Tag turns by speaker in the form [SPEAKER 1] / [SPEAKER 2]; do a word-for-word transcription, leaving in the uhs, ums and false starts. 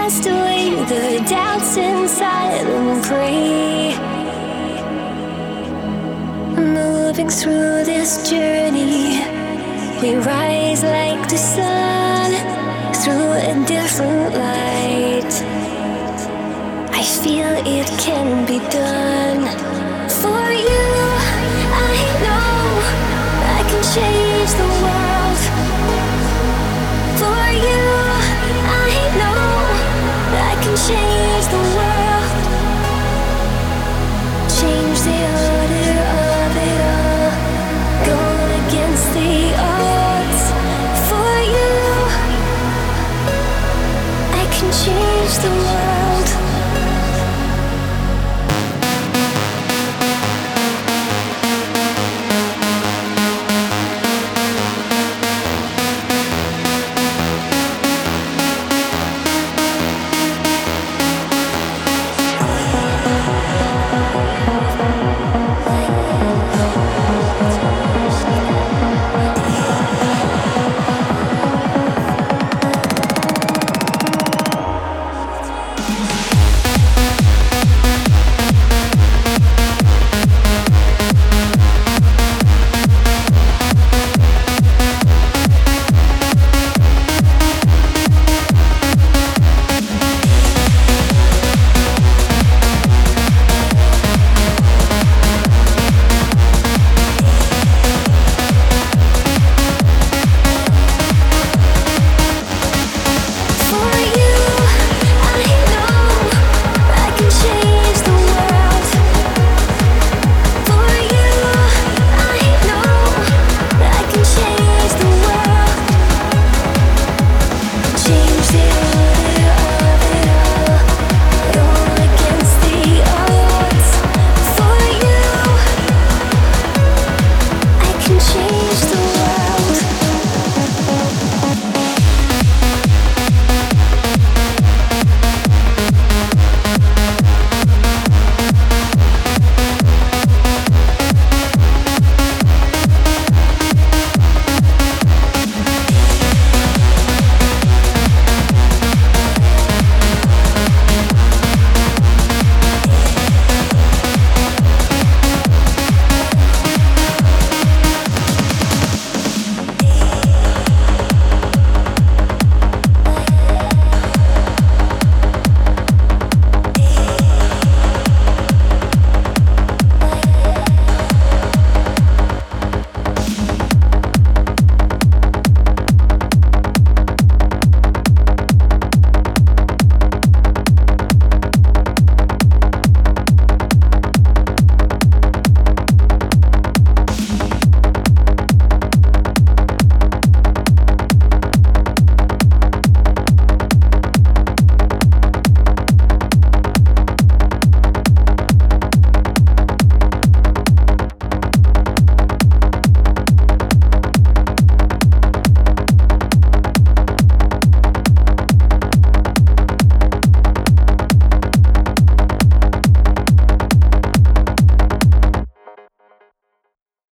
[SPEAKER 1] cast away the doubts inside and pray. Moving through this journey, we rise like the sun through a different light. I feel it can be done. For you, I know I can change the world. For you, I know I can change the world. Change the order of it all, going against the odds. For you, I can change the world.